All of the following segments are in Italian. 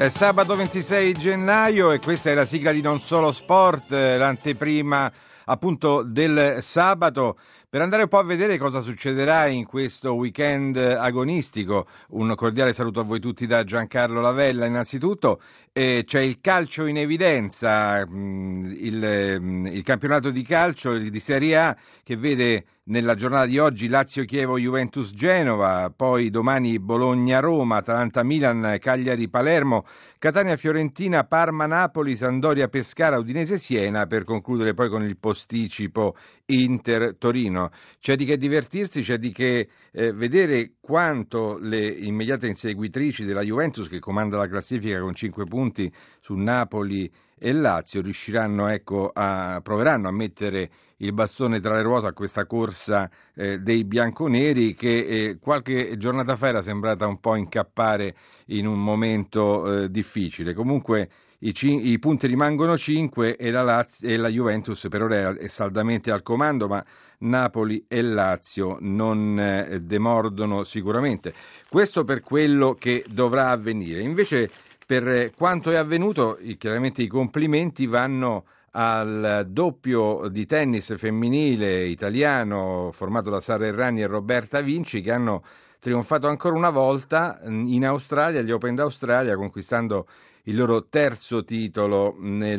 È sabato 26 gennaio e questa è la sigla di Non Solo Sport, l'anteprima appunto del sabato, per andare un po' a vedere cosa succederà in questo weekend agonistico. Un cordiale saluto a voi tutti da Giancarlo Lavella. Innanzitutto c'è il calcio in evidenza, il campionato di calcio di Serie A che vede nella giornata di oggi Lazio-Chievo, Juventus-Genova, poi domani Bologna-Roma, Atalanta-Milan, Cagliari-Palermo, Catania-Fiorentina, Parma-Napoli, Sampdoria-Pescara, Udinese-Siena, per concludere poi con il posticipo Inter-Torino. C'è di che divertirsi, c'è di che vedere quanto le immediate inseguitrici della Juventus, che comanda la classifica con 5 punti su Napoli e Lazio, riusciranno, proveranno a mettere il bastone tra le ruote a questa corsa dei bianconeri che qualche giornata fa era sembrata un po' incappare in un momento difficile. Comunque i punti rimangono 5 e la Juventus per ora è saldamente al comando, ma Napoli e Lazio non demordono sicuramente. Questo per quello che dovrà avvenire. Invece, per quanto è avvenuto, chiaramente i complimenti vanno al doppio di tennis femminile italiano formato da Sara Errani e Roberta Vinci, che hanno trionfato ancora una volta in Australia, agli Open d'Australia, conquistando il loro terzo titolo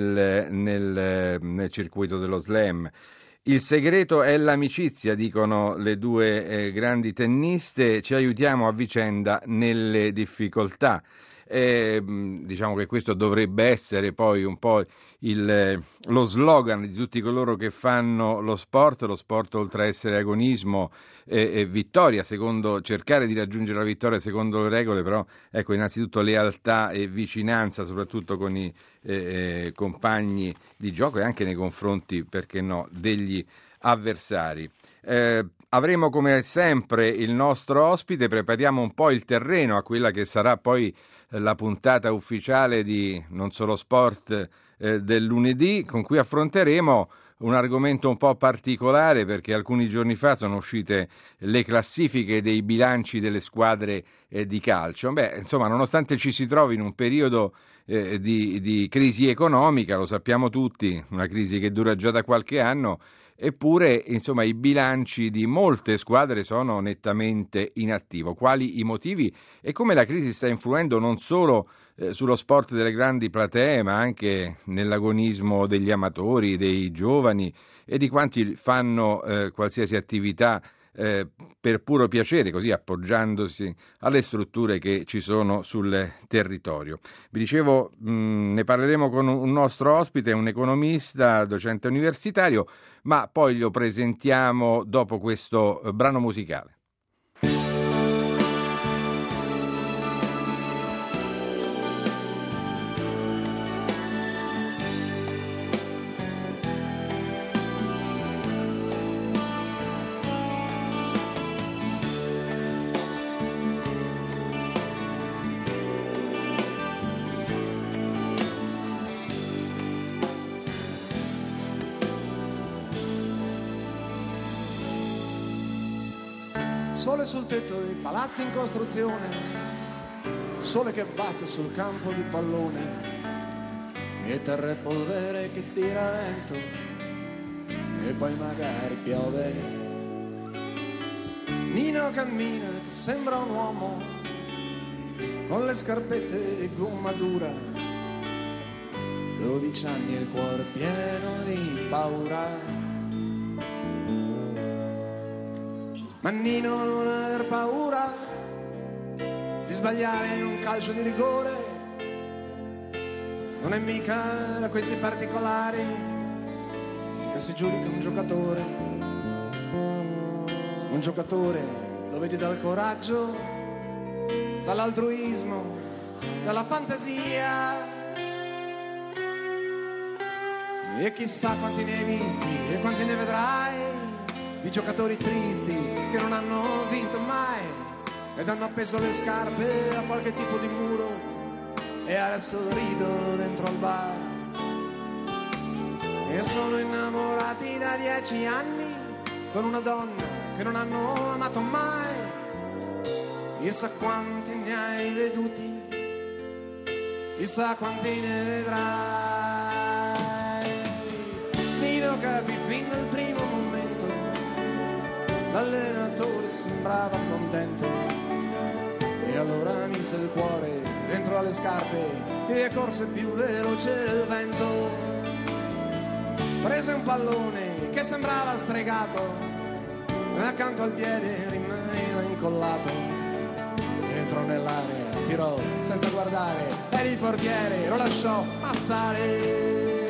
nel circuito dello slam. Il segreto è l'amicizia, dicono le due grandi tenniste, ci aiutiamo a vicenda nelle difficoltà. Diciamo che questo dovrebbe essere poi un po' lo slogan di tutti coloro che fanno lo sport oltre a essere agonismo e vittoria, cercare di raggiungere la vittoria secondo le regole, però ecco, innanzitutto lealtà e vicinanza, soprattutto con i compagni di gioco e anche nei confronti, perché no, degli avversari. Avremo come sempre il nostro ospite, prepariamo un po' il terreno a quella che sarà poi la puntata ufficiale di Non Solo Sport del lunedì, con cui affronteremo un argomento un po' particolare, perché alcuni giorni fa sono uscite le classifiche dei bilanci delle squadre di calcio. Insomma, nonostante ci si trovi in un periodo di crisi economica, lo sappiamo tutti, una crisi che dura già da qualche anno, eppure, insomma, i bilanci di molte squadre sono nettamente in attivo. Quali i motivi e come la crisi sta influendo non solo sullo sport delle grandi platee, ma anche nell'agonismo degli amatori, dei giovani e di quanti fanno qualsiasi attività per puro piacere, così appoggiandosi alle strutture che ci sono sul territorio. Vi dicevo, ne parleremo con un nostro ospite, un economista, docente universitario, ma poi lo presentiamo dopo questo brano musicale. Sole sul tetto dei palazzi in costruzione, sole che batte sul campo di pallone, e terra e polvere che tira vento, e poi magari piove. Nino cammina che sembra un uomo, con le scarpette di gomma dura, 12 anni e il cuore pieno di paura. Ma Nino, non aver paura di sbagliare un calcio di rigore, non è mica da questi particolari che si giudica un giocatore. Un giocatore lo vedi dal coraggio, dall'altruismo, dalla fantasia. E chissà quanti ne hai visti e quanti ne vedrai di giocatori tristi che non hanno vinto mai ed hanno appeso le scarpe a qualche tipo di muro e adesso ridono dentro al bar e sono innamorati da 10 anni con una donna che non hanno amato mai. Chissà quanti ne hai veduti chissà quanti ne vedrai. Nino capì fin dal primo momento, l'allenatore sembrava contento, e allora mise il cuore dentro alle scarpe e corse più veloce del vento. Prese un pallone che sembrava stregato, accanto al piede rimaneva incollato, entrò nell'area, tirò senza guardare e il portiere lo lasciò passare.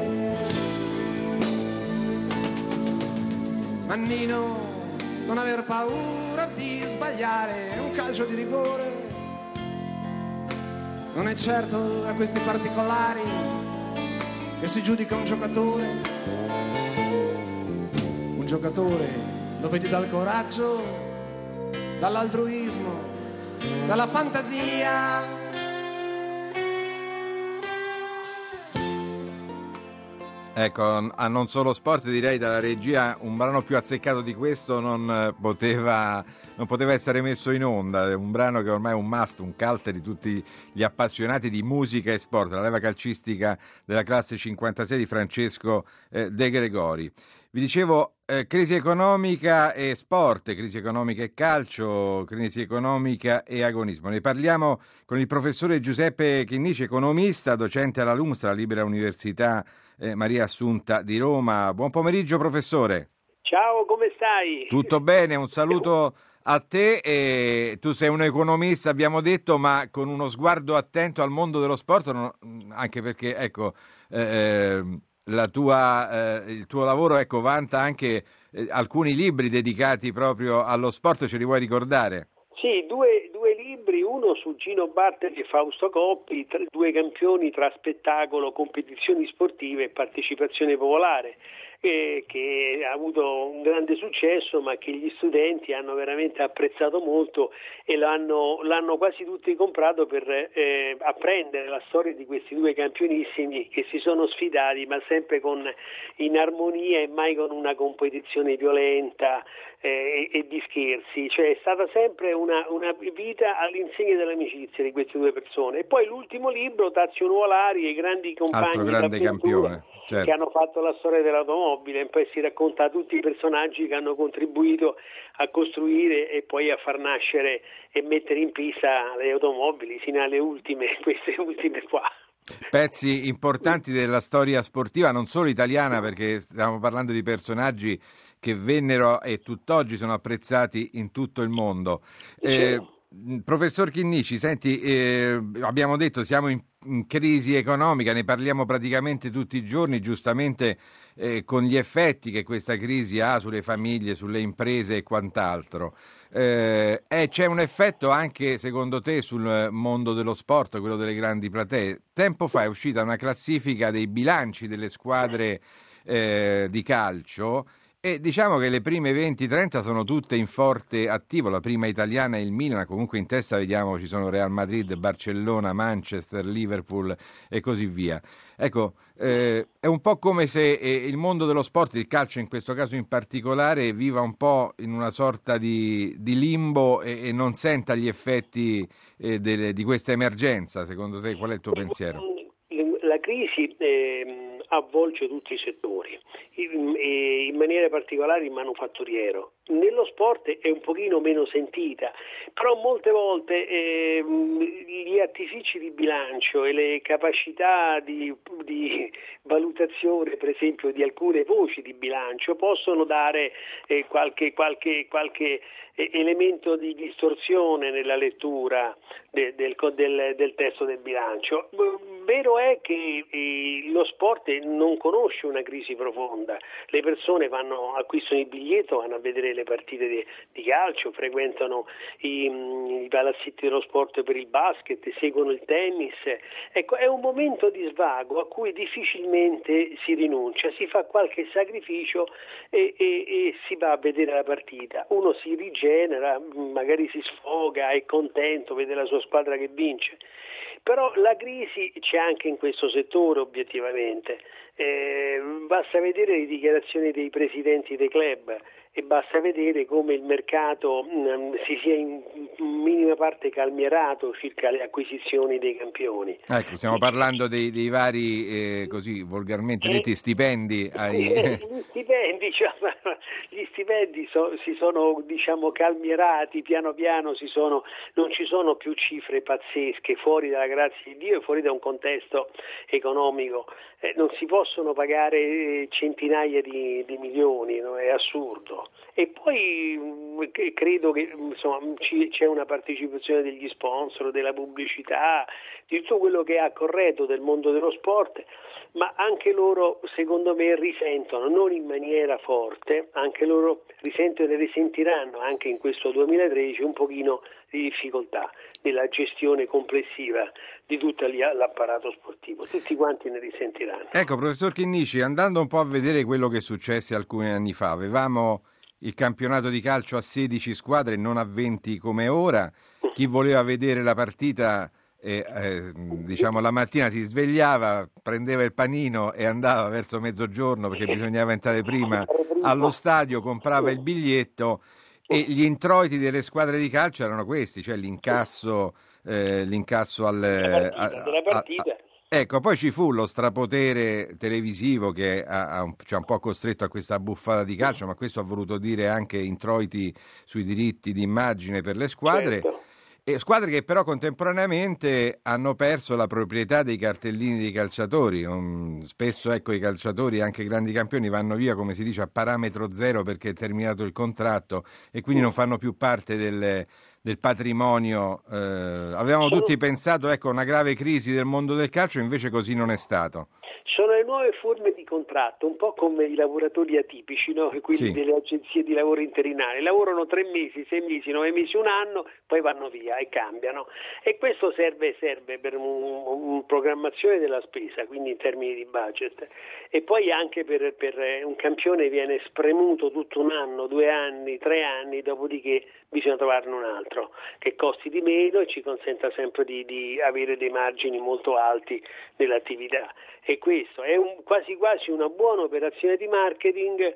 Ma Nino, non aver paura di sbagliare, un calcio di rigore non è certo da questi particolari che si giudica un giocatore. Un giocatore lo vedi dal coraggio, dall'altruismo, dalla fantasia. Ecco, a Non Solo Sport direi dalla regia un brano più azzeccato di questo non poteva essere messo in onda. È un brano che ormai è un must, un cult di tutti gli appassionati di musica e sport, la leva calcistica della classe 56 di Francesco De Gregori. Vi dicevo, crisi economica e sport, crisi economica e calcio, crisi economica e agonismo. Ne parliamo con il professore Giuseppe Chinnici, economista, docente alla LUMSS, la Libera Università Maria Assunta di Roma. Buon pomeriggio, professore. Ciao, come stai? Tutto bene, un saluto a te. Tu sei un economista, abbiamo detto, ma con uno sguardo attento al mondo dello sport, anche perché, ecco, il tuo lavoro, ecco, vanta anche alcuni libri dedicati proprio allo sport, ce li vuoi ricordare? Sì, due libri, uno su Gino Bartoli e Fausto Coppi, due campioni tra spettacolo, competizioni sportive e partecipazione popolare, che ha avuto un grande successo, ma che gli studenti hanno veramente apprezzato molto e l'hanno quasi tutti comprato per apprendere la storia di questi due campionissimi che si sono sfidati, ma sempre in armonia e mai con una competizione violenta e di scherzi. Cioè è stata sempre una vita all'insegna dell'amicizia di queste due persone. E poi l'ultimo libro, Tazio Nuvolari e i grandi compagni, altro grande campione, certo, che hanno fatto la storia dell'automobile, e poi si racconta tutti i personaggi che hanno contribuito a costruire e poi a far nascere e mettere in pista le automobili sino alle ultime, queste ultime qua. Pezzi importanti della storia sportiva, non solo italiana, perché stiamo parlando di personaggi che vennero e tutt'oggi sono apprezzati in tutto il mondo. Professor Chinnici, senti, abbiamo detto siamo in crisi economica, ne parliamo praticamente tutti i giorni, giustamente con gli effetti che questa crisi ha sulle famiglie, sulle imprese e quant'altro. C'è un effetto anche, secondo te, sul mondo dello sport, quello delle grandi platee. Tempo fa è uscita una classifica dei bilanci delle squadre di calcio, e diciamo che le prime 20-30 sono tutte in forte attivo. La prima italiana è il Milan, comunque in testa vediamo ci sono Real Madrid, Barcellona, Manchester, Liverpool e così via. Ecco, è un po' come se il mondo dello sport, il calcio in questo caso in particolare, viva un po' in una sorta di limbo e non senta gli effetti di questa emergenza. Secondo te qual è il tuo pensiero? La crisi avvolge tutti i settori, in maniera particolare il manufatturiero. Nello sport è un pochino meno sentita, però molte volte gli artifici di bilancio e le capacità di valutazione, per esempio, di alcune voci di bilancio possono dare qualche elemento di distorsione nella lettura del testo del bilancio. Vero è che lo sport non conosce una crisi profonda, le persone acquistano il biglietto, vanno a vedere le partite di calcio, frequentano i palazzetti dello sport per il basket, seguono il tennis. Ecco, è un momento di svago a cui difficilmente si rinuncia, si fa qualche sacrificio e si va a vedere la partita. Uno si rigenera, magari si sfoga, è contento, vede la sua squadra che vince. Però la crisi c'è anche in questo settore, obiettivamente. Basta vedere le dichiarazioni dei presidenti dei club e basta vedere come il mercato si sia in minima parte calmierato circa le acquisizioni dei campioni. Ecco, stiamo parlando dei vari, così volgarmente detti, stipendi. Gli stipendi si sono, diciamo, calmierati piano piano, non ci sono più cifre pazzesche, fuori dalla grazia di Dio e fuori da un contesto economico. Non si possono pagare centinaia di milioni, no? È assurdo. E poi credo che c'è una partecipazione degli sponsor, della pubblicità, di tutto quello che ha corredo del mondo dello sport, ma anche loro secondo me risentono, non in maniera forte, anche loro risentono e risentiranno anche in questo 2013 un pochino di difficoltà nella gestione complessiva di tutto l'apparato sportivo, tutti quanti ne risentiranno. Ecco, professor Chinnici, andando un po' a vedere quello che successe alcuni anni fa, avevamo il campionato di calcio a 16 squadre, non a 20 come ora. Chi voleva vedere la partita, diciamo, la mattina si svegliava, prendeva il panino e andava verso mezzogiorno perché bisognava entrare prima allo stadio, comprava il biglietto e gli introiti delle squadre di calcio erano questi, cioè l'incasso della partita. Ecco, poi ci fu lo strapotere televisivo che ci ha un po' costretto a questa buffata di calcio, ma questo ha voluto dire anche introiti sui diritti di immagine per le squadre. Certo. E squadre che però contemporaneamente hanno perso la proprietà dei cartellini dei calciatori. Spesso, ecco, i calciatori, anche grandi campioni, vanno via, come si dice, a parametro zero perché è terminato il contratto e quindi non fanno più parte del patrimonio. Avevamo tutti pensato, ecco, una grave crisi del mondo del calcio, invece così non è stato. Sono le nuove forme di contratto, un po' come i lavoratori atipici, no? Quelli delle agenzie di lavoro interinali. Lavorano 3 mesi, 6 mesi, 9 mesi, un anno, poi vanno via e cambiano. E questo serve per una programmazione della spesa, quindi in termini di budget. E poi anche per un campione viene spremuto tutto un anno, 2 anni, 3 anni, dopodiché bisogna trovarne un altro che costi di meno e ci consenta sempre di avere dei margini molto alti nell'attività. E questo è quasi una buona operazione di marketing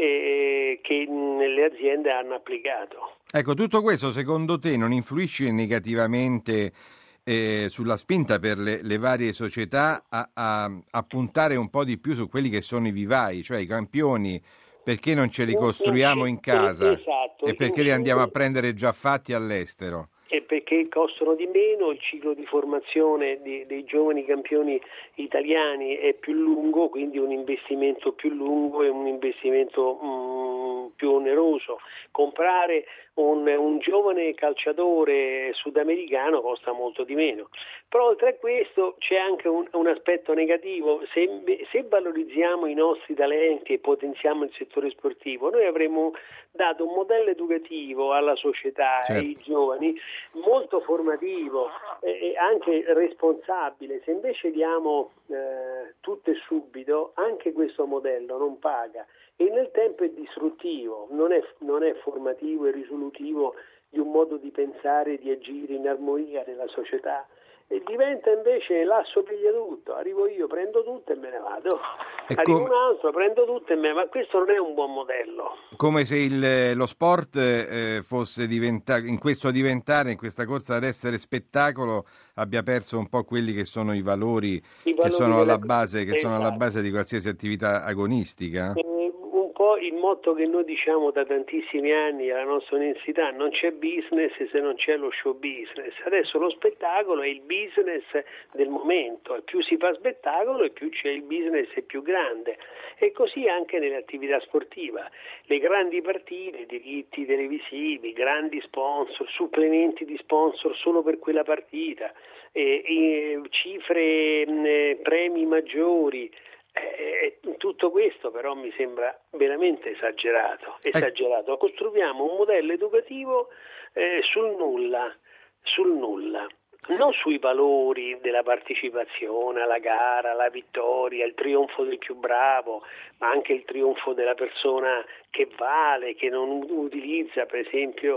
che le aziende hanno applicato. Ecco, tutto questo secondo te non influisce negativamente sulla spinta per le varie società a puntare un po' di più su quelli che sono i vivai, cioè i campioni? Perché non ce li costruiamo in casa? Esatto, e perché li andiamo a prendere già fatti all'estero? E perché costano di meno, il ciclo di formazione dei giovani campioni italiani è più lungo, quindi un investimento più lungo e un investimento più oneroso. Comprare un giovane calciatore sudamericano costa molto di meno. Però oltre a questo c'è anche un aspetto negativo. Se valorizziamo i nostri talenti e potenziamo il settore sportivo, noi avremo dato un modello educativo alla società e ai giovani molto formativo e anche responsabile. Se invece diamo tutto e subito, anche questo modello non paga e nel tempo è distruttivo, non è formativo e risolutivo di un modo di pensare e di agire in armonia nella società. E diventa invece l'asso piglia tutto, arrivo io, prendo tutto e me ne vado, arrivo un altro, prendo tutto e me ne vado, ma questo non è un buon modello. Come se lo sport fosse in questa corsa ad essere spettacolo, abbia perso un po' quelli che sono i valori che sono alla base di qualsiasi attività agonistica. Un po' il motto che noi diciamo da tantissimi anni alla nostra università: non c'è business se non c'è lo show business. Adesso lo spettacolo è il business del momento, e più si fa spettacolo e più c'è il business è più grande, e così anche nell'attività sportiva. Le grandi partite, diritti televisivi, grandi sponsor, supplementi di sponsor solo per quella partita, cifre, premi maggiori. Tutto questo però mi sembra veramente esagerato. Costruiamo un modello educativo sul nulla. Non sui valori della partecipazione alla gara, la vittoria, il trionfo del più bravo, ma anche il trionfo della persona che vale, che non utilizza per esempio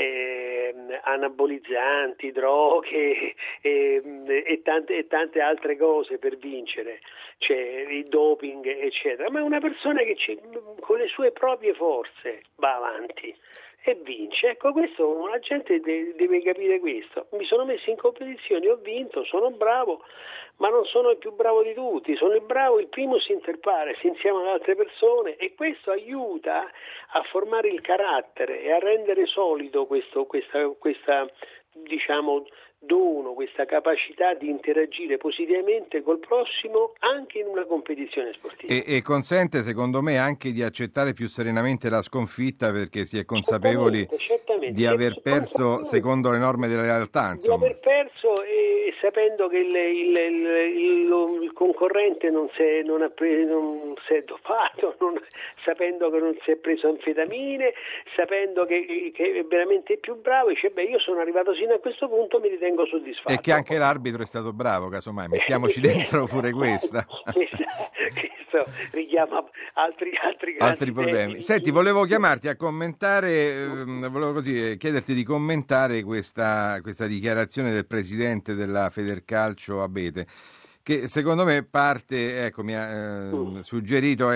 anabolizzanti, droghe e tante altre cose per vincere, cioè il doping eccetera, ma è una persona che con le sue proprie forze va avanti e vince. Ecco, questo la gente deve capire questo. Mi sono messo in competizione, ho vinto, sono bravo, ma non sono il più bravo di tutti, sono il bravo, il primo inter pares insieme ad altre persone, e questo aiuta a formare il carattere e a rendere solido questa diciamo dono, questa capacità di interagire positivamente col prossimo anche in una competizione sportiva. E consente, secondo me, anche di accettare più serenamente la sconfitta, perché si è consapevoli certamente. di aver perso secondo le norme della realtà. Insomma. Di aver perso e sapendo che il concorrente non si è dopato, sapendo che non si è preso anfetamine, sapendo che è veramente più bravo, dice io sono arrivato sino a questo punto, mi ritengo soddisfatto. E che anche l'arbitro è stato bravo, casomai, mettiamoci dentro pure questa. Questo richiama altri problemi. Senti, volevo chiamarti a commentare, volevo chiederti di commentare questa dichiarazione del presidente della Federcalcio Abete, che secondo me parte, mi ha suggerito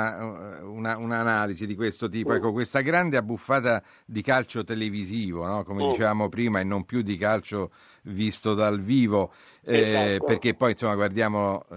un'analisi di questo tipo, questa grande abbuffata di calcio televisivo, no? Come dicevamo prima, e non più di calcio visto dal vivo, esatto. Perché poi insomma guardiamo,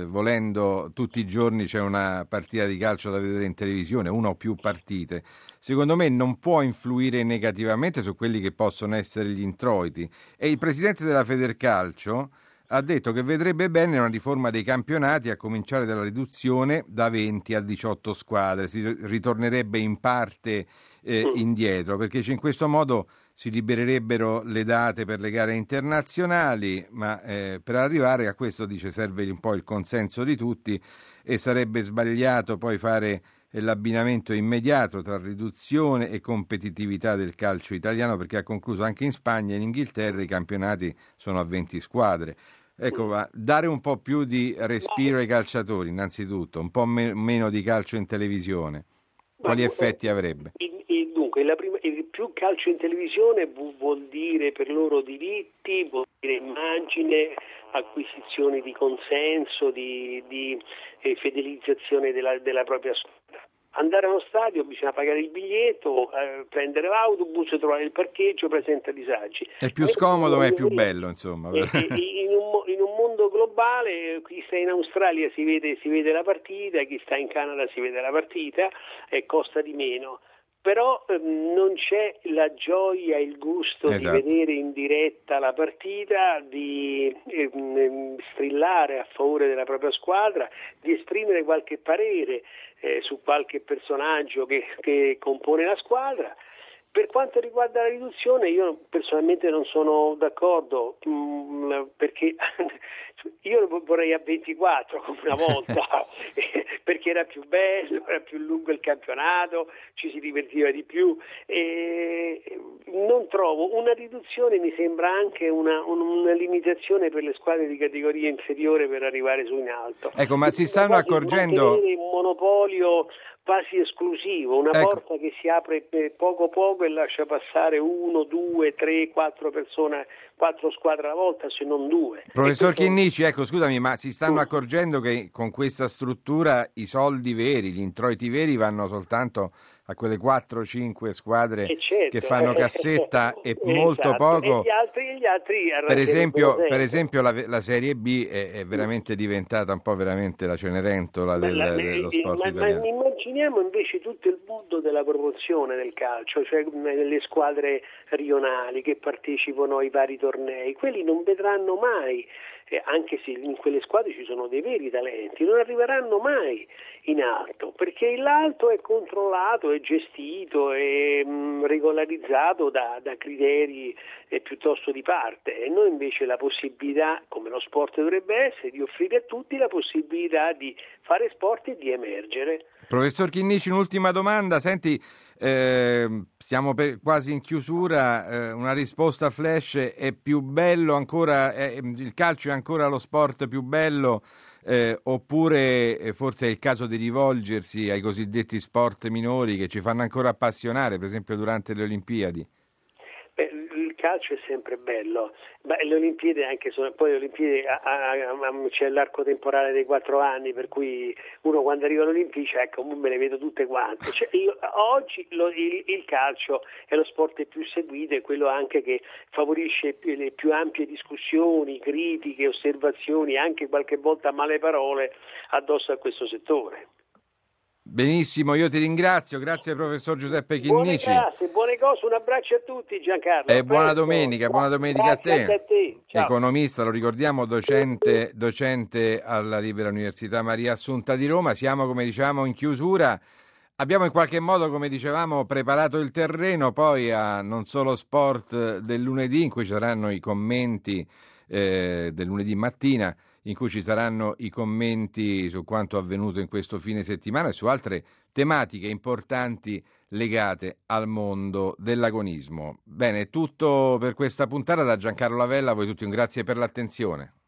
volendo tutti i giorni c'è una partita di calcio da vedere in televisione, una o più partite. Secondo me non può influire negativamente su quelli che possono essere gli introiti, e il presidente della Federcalcio ha detto che vedrebbe bene una riforma dei campionati, a cominciare dalla riduzione da 20 a 18 squadre. Si ritornerebbe in parte indietro, perché in questo modo si libererebbero le date per le gare internazionali, ma per arrivare a questo, dice, serve un po' il consenso di tutti, e sarebbe sbagliato poi fare l'abbinamento immediato tra riduzione e competitività del calcio italiano, perché ha concluso anche in Spagna e in Inghilterra i campionati sono a 20 squadre. Ecco, dare un po' più di respiro ai calciatori, innanzitutto, un po' meno di calcio in televisione. Quali effetti avrebbe? Dunque, il più calcio in televisione vuol dire per loro diritti, vuol dire immagine, acquisizioni di consenso, di fidelizzazione della propria squadra. Andare a uno stadio bisogna pagare il biglietto, prendere l'autobus, trovare il parcheggio, presenta disagi. È più scomodo ma è più bello, insomma. In un mondo globale, chi sta in Australia si vede la partita, chi sta in Canada si vede la partita e costa di meno. Però non c'è la gioia, il gusto esatto. di vedere in diretta la partita, di strillare a favore della propria squadra, di esprimere qualche parere su qualche personaggio che compone la squadra. Per quanto riguarda la riduzione, io personalmente non sono d'accordo, perché io vorrei a 24 come una volta, perché era più bello, era più lungo il campionato, ci si divertiva di più. Non trovo una riduzione, mi sembra anche una limitazione per le squadre di categoria inferiore per arrivare su in alto. Ecco, ma si stanno accorgendo un monopolio quasi esclusivo, una porta che si apre poco poco e lascia passare 1, 2, 3, 4 persone, 4 squadre alla volta, se non 2. Professor Chinnici, ecco, scusami, ma si stanno accorgendo che con questa struttura i soldi veri, gli introiti veri vanno soltanto a quelle 4-5 squadre che fanno cassetta e molto poco. E gli altri per esempio la Serie B è veramente diventata un po' veramente la Cenerentola dello sport italiano. Ma immaginiamo invece tutto il mondo della promozione del calcio, cioè le squadre rionali che partecipano ai vari tornei, quelli non vedranno mai, anche se in quelle squadre ci sono dei veri talenti, non arriveranno mai in alto, perché l'alto è controllato, è gestito, è regolarizzato da criteri piuttosto di parte, e noi invece la possibilità, come lo sport dovrebbe essere, di offrire a tutti la possibilità di fare sport e di emergere. Professor Chinnici, un'ultima domanda. Senti, Siamo quasi in chiusura, una risposta flash: è più bello ancora, il calcio è ancora lo sport più bello, oppure forse è il caso di rivolgersi ai cosiddetti sport minori che ci fanno ancora appassionare, per esempio durante le Olimpiadi? Il calcio è sempre bello, ma le Olimpiadi poi le Olimpiadi c'è l'arco temporale dei 4 anni, per cui uno quando arriva alle Olimpiadi ecco, me le vedo tutte quante. Oggi il calcio è lo sport più seguito, è quello anche che favorisce le più ampie discussioni, critiche, osservazioni, anche qualche volta male parole addosso a questo settore. Benissimo, io ti ringrazio, grazie professor Giuseppe Chinnici. Buone cose, un abbraccio a tutti Giancarlo. E buona domenica a te. A te. Ciao. Economista, lo ricordiamo, docente alla Libera Università Maria Assunta di Roma. Siamo, come diciamo, in chiusura. Abbiamo in qualche modo, come dicevamo, preparato il terreno poi a Non Solo Sport del lunedì, in cui ci saranno i commenti del lunedì mattina, in cui ci saranno i commenti su quanto avvenuto in questo fine settimana e su altre tematiche importanti legate al mondo dell'agonismo. Bene, è tutto per questa puntata. Da Giancarlo Lavella, a voi tutti un grazie per l'attenzione.